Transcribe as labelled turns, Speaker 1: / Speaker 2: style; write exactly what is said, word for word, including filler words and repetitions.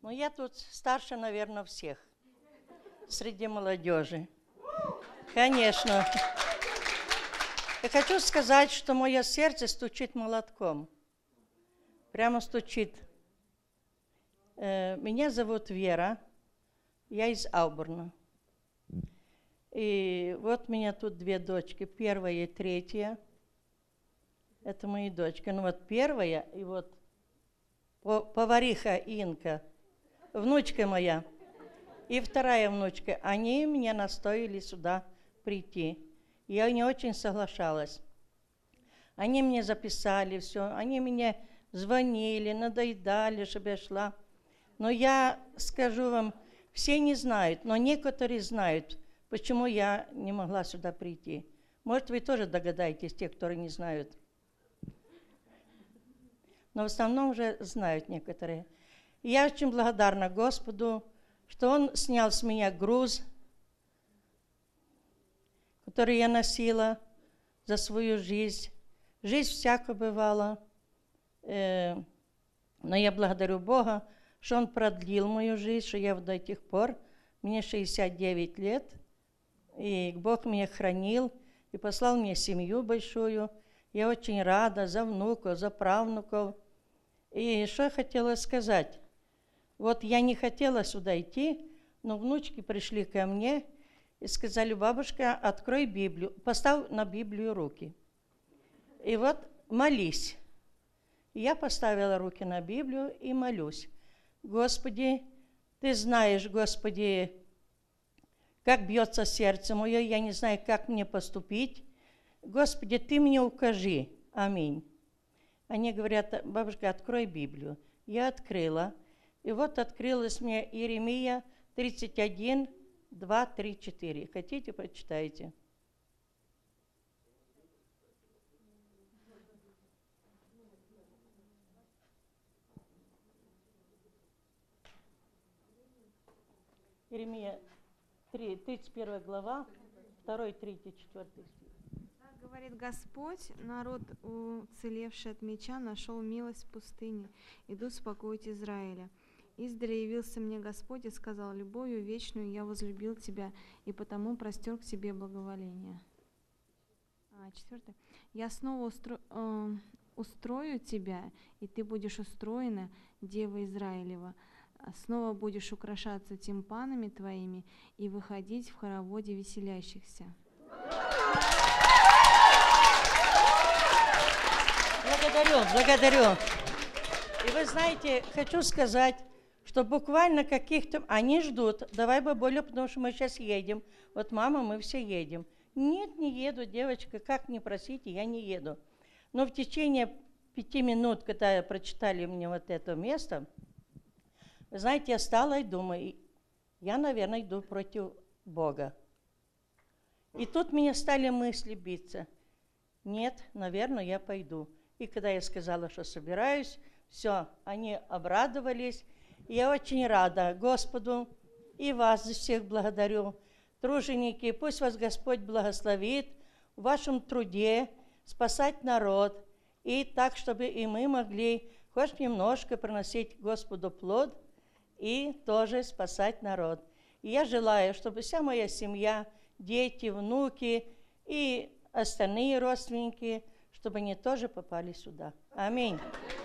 Speaker 1: Ну, я тут старше, наверное, всех среди молодежи. Конечно. Я хочу сказать, что мое сердце стучит молотком. Прямо стучит. Меня зовут Вера. Я из Аубурна. И вот у меня тут две дочки, первая и третья. Это мои дочки. Ну вот первая, и вот повариха Инка, внучка моя, и вторая внучка. Они меня настояли сюда прийти. Я не очень соглашалась. Они мне записали все, они мне звонили, надоедали, чтобы я шла. Но я скажу вам, все не знают, но некоторые знают, почему я не могла сюда прийти. Может, вы тоже догадаетесь, те, которые не знают. Но в основном уже знают некоторые. И я очень благодарна Господу, что Он снял с меня груз, который я носила за свою жизнь. Жизнь всяко бывала. Э, но я благодарю Бога, что Он продлил мою жизнь, что я до тех пор, мне шестьдесят девять лет, и Бог меня хранил и послал мне семью большую. Я очень рада за внуков, за правнуков. И что я хотела сказать? Вот я не хотела сюда идти, но внучки пришли ко мне и сказали: бабушка, открой Библию, поставь на Библию руки. И вот молись. И я поставила руки на Библию и молюсь. Господи, Ты знаешь, Господи, как бьется сердце мое, я не знаю, как мне поступить. Господи, Ты мне укажи. Аминь. Они говорят: бабушка, открой Библию. Я открыла. И вот открылась мне Иеремия тридцать один, два, три, четыре. Хотите, прочитайте? Иеремия тридцать первая глава, второй, третий, четвёртый стих.
Speaker 2: Так говорит Господь: народ, уцелевший от меча, нашел милость в пустыне. Иду спокоить Израиля. Издали явился мне Господь и сказал: любовью вечную я возлюбил тебя, и потому простер к тебе благоволение. А, четвертое. Я снова устро... э, устрою тебя, и ты будешь устроена, Дева Израилева. Снова будешь украшаться тимпанами твоими и выходить в хороводе веселящихся.
Speaker 1: Благодарю, благодарю. И вы знаете, хочу сказать, что буквально каких-то... Они ждут, давай бабулю, потому что мы сейчас едем. Вот, мама, мы все едем. Нет, не еду, девочка, как не просите, я не еду. Но в течение пяти минут, когда прочитали мне вот это место, вы знаете, я стала и думаю, я, наверное, иду против Бога. И тут меня стали мысли биться. Нет, наверное, я пойду. И когда я сказала, что собираюсь, все, они обрадовались. И я очень рада Господу и вас всех благодарю. Труженики, пусть вас Господь благословит в вашем труде спасать народ. И так, чтобы и мы могли хоть немножко приносить Господу плод и тоже спасать народ. И я желаю, чтобы вся моя семья, дети, внуки и остальные родственники, чтобы они тоже попали сюда. Аминь.